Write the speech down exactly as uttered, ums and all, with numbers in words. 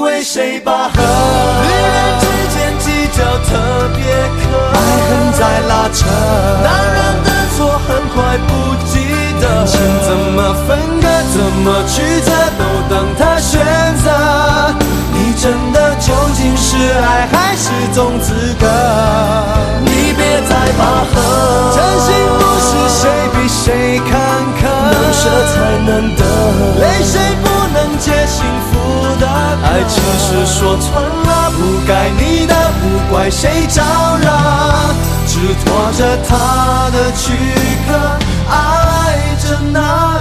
为谁拔河？女人之间计较特别渴，爱恨在拉扯，男人的错很快不记得，情怎么分割，怎么曲折，都等他选择。你真的究竟是爱还是种资格？你别再拔河，真心不是谁比谁坎坷，能舍才能得，泪水不能解幸福的渴。爱情是说穿了不该你的，不怪谁招惹，只拖着他的躯壳，爱着那